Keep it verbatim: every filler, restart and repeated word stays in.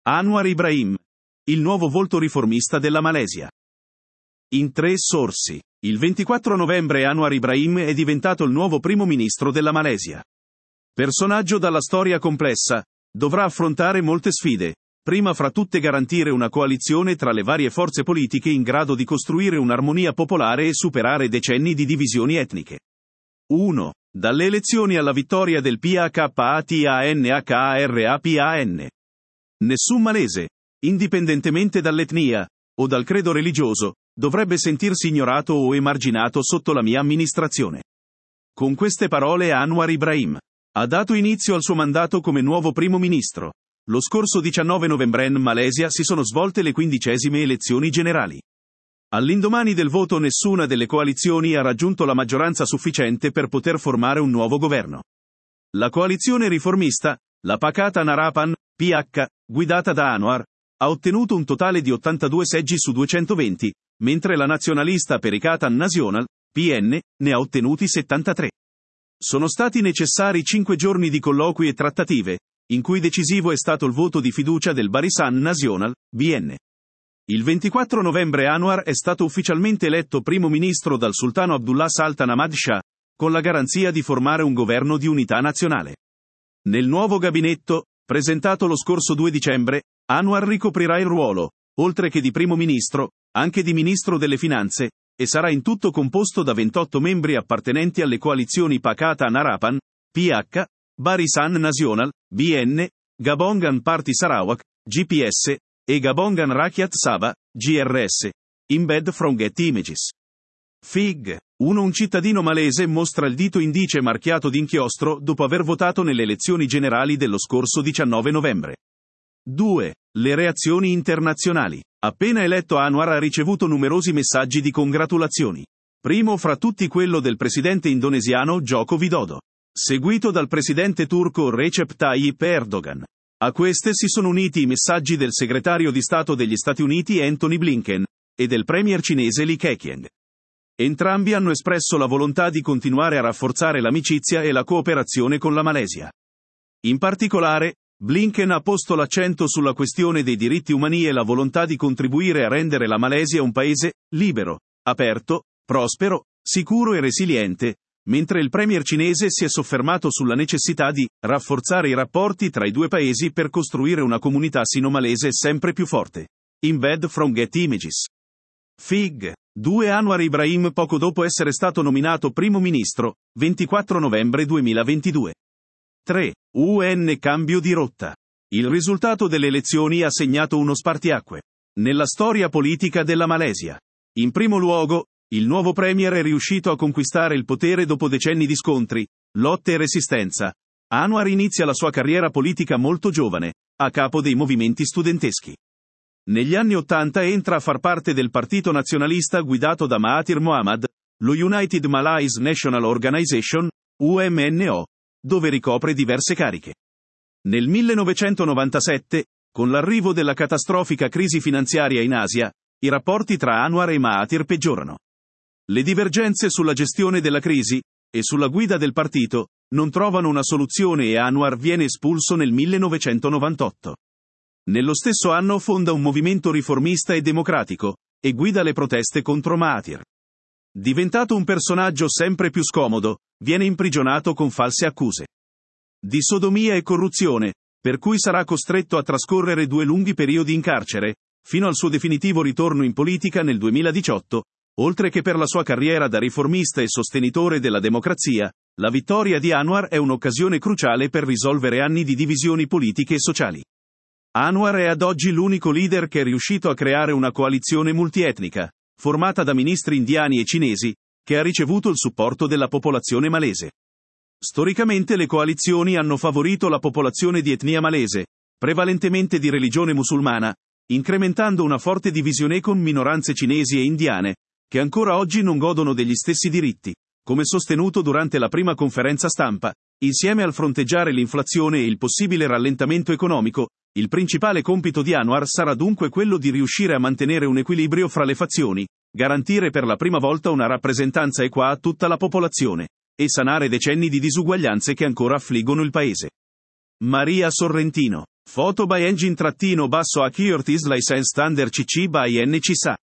Anwar Ibrahim, il nuovo volto riformista della Malesia. In tre sorsi. Il ventiquattro novembre Anwar Ibrahim è diventato il nuovo primo ministro della Malesia. Personaggio dalla storia complessa, dovrà affrontare molte sfide, prima fra tutte garantire una coalizione tra le varie forze politiche in grado di costruire un'armonia popolare e superare decenni di divisioni etniche. uno. Dalle elezioni alla vittoria del P H A T A N H A R A P A N. Nessun malese, indipendentemente dall'etnia o dal credo religioso, dovrebbe sentirsi ignorato o emarginato sotto la mia amministrazione. Con queste parole Anwar Ibrahim ha dato inizio al suo mandato come nuovo primo ministro. Lo scorso diciannove novembre in Malesia si sono svolte le quindicesime elezioni generali. All'indomani del voto nessuna delle coalizioni ha raggiunto la maggioranza sufficiente per poter formare un nuovo governo. La coalizione riformista, la Pakatan Harapan, P H, guidata da Anwar, ha ottenuto un totale di ottantadue seggi su duecentoventi, mentre la nazionalista Perikatan Nasional, P N, ne ha ottenuti settantatré. Sono stati necessari cinque giorni di colloqui e trattative, in cui decisivo è stato il voto di fiducia del Barisan Nasional, B N. Il ventiquattro novembre Anwar è stato ufficialmente eletto primo ministro dal sultano Abdullah Sultan Ahmad Shah, con la garanzia di formare un governo di unità nazionale. Nel nuovo gabinetto, presentato lo scorso due dicembre, Anwar ricoprirà il ruolo, oltre che di primo ministro, anche di ministro delle finanze, e sarà in tutto composto da ventotto membri appartenenti alle coalizioni Pakatan Harapan, P H, Barisan Nasional, B N, Gabongan Party Sarawak, G P S, e Gabongan Rakyat Sabah, G R S. Embed from Getty Images. Fig. uno Un cittadino malese mostra il dito indice marchiato d'inchiostro dopo aver votato nelle elezioni generali dello scorso diciannove novembre. due. Le reazioni internazionali. Appena eletto Anwar ha ricevuto numerosi messaggi di congratulazioni. Primo fra tutti quello del presidente indonesiano Joko Widodo, seguito dal presidente turco Recep Tayyip Erdogan. A queste si sono uniti i messaggi del segretario di Stato degli Stati Uniti Antony Blinken e del premier cinese Li Keqiang. Entrambi hanno espresso la volontà di continuare a rafforzare l'amicizia e la cooperazione con la Malesia. In particolare, Blinken ha posto l'accento sulla questione dei diritti umani e la volontà di contribuire a rendere la Malesia un paese libero, aperto, prospero, sicuro e resiliente, mentre il premier cinese si è soffermato sulla necessità di rafforzare i rapporti tra i due paesi per costruire una comunità sino-malese sempre più forte. Embed from Getty Images. Fig. due Anwar Ibrahim poco dopo essere stato nominato primo ministro, ventiquattro novembre duemilaventidue. tre. U N Cambio di rotta. Il risultato delle elezioni ha segnato uno spartiacque nella storia politica della Malesia. In primo luogo, il nuovo premier è riuscito a conquistare il potere dopo decenni di scontri, lotte e resistenza. Anwar inizia la sua carriera politica molto giovane, a capo dei movimenti studenteschi. Negli anni Ottanta entra a far parte del partito nazionalista guidato da Mahathir Mohamad, lo United Malays National Organization, U M N O, dove ricopre diverse cariche. Nel millenovecentonovantasette, con l'arrivo della catastrofica crisi finanziaria in Asia, i rapporti tra Anwar e Mahathir peggiorano. Le divergenze sulla gestione della crisi e sulla guida del partito non trovano una soluzione e Anwar viene espulso nel millenovecentonovantotto. Nello stesso anno fonda un movimento riformista e democratico e guida le proteste contro Mahathir. Diventato un personaggio sempre più scomodo, viene imprigionato con false accuse di sodomia e corruzione, per cui sarà costretto a trascorrere due lunghi periodi in carcere, fino al suo definitivo ritorno in politica nel duemiladiciotto. Oltre che per la sua carriera da riformista e sostenitore della democrazia, la vittoria di Anwar è un'occasione cruciale per risolvere anni di divisioni politiche e sociali. Anwar è ad oggi l'unico leader che è riuscito a creare una coalizione multietnica, formata da ministri indiani e cinesi, che ha ricevuto il supporto della popolazione malese. Storicamente le coalizioni hanno favorito la popolazione di etnia malese, prevalentemente di religione musulmana, incrementando una forte divisione con minoranze cinesi e indiane, che ancora oggi non godono degli stessi diritti, come sostenuto durante la prima conferenza stampa. Insieme al fronteggiare l'inflazione e il possibile rallentamento economico, il principale compito di Anwar sarà dunque quello di riuscire a mantenere un equilibrio fra le fazioni, garantire per la prima volta una rappresentanza equa a tutta la popolazione, e sanare decenni di disuguaglianze che ancora affliggono il paese. Maria Sorrentino Photo by engine trattino basso Accuracy License Standard C C by N C S A.